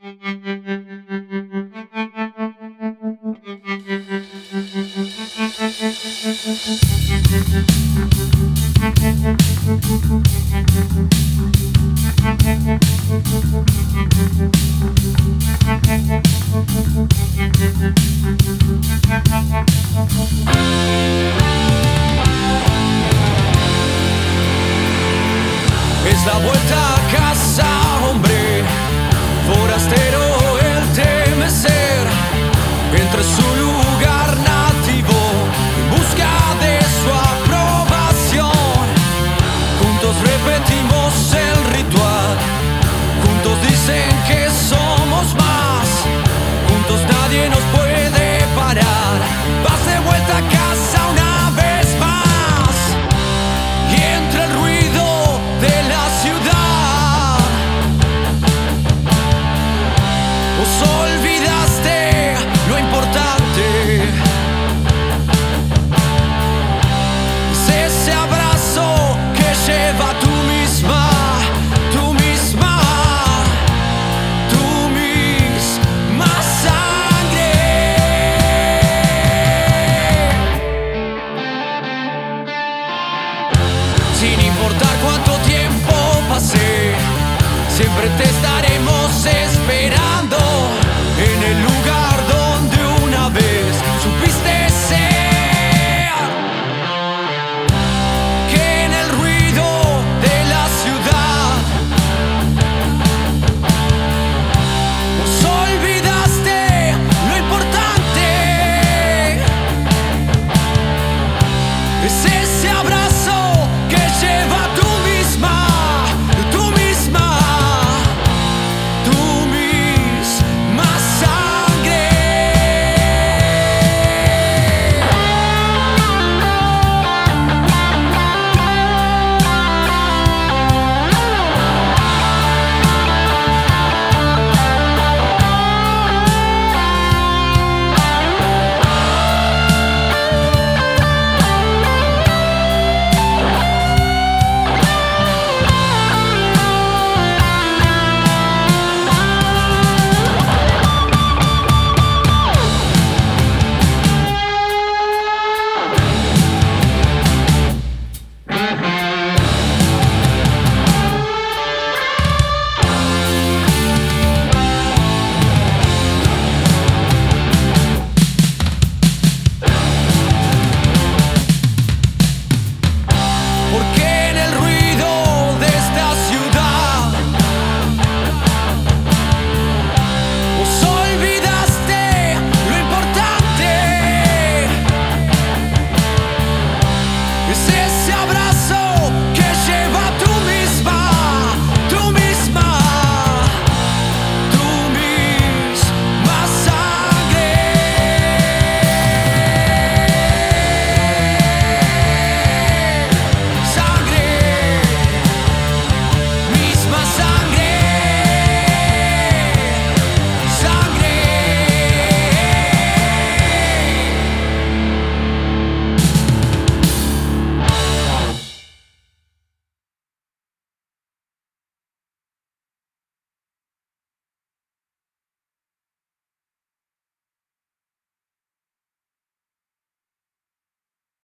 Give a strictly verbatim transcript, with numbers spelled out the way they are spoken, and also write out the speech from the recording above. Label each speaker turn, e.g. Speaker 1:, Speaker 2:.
Speaker 1: Es la vuelta a casa, hombre, forastero el teme ser, entre su lugar nativo, en busca de su aprobación. Juntos repetimos el ritual, juntos dicen que somos más, juntos nadie nos puede parar. Vas de vuelta a casa una vez más, y entre el ruido de la ciudad, vos sois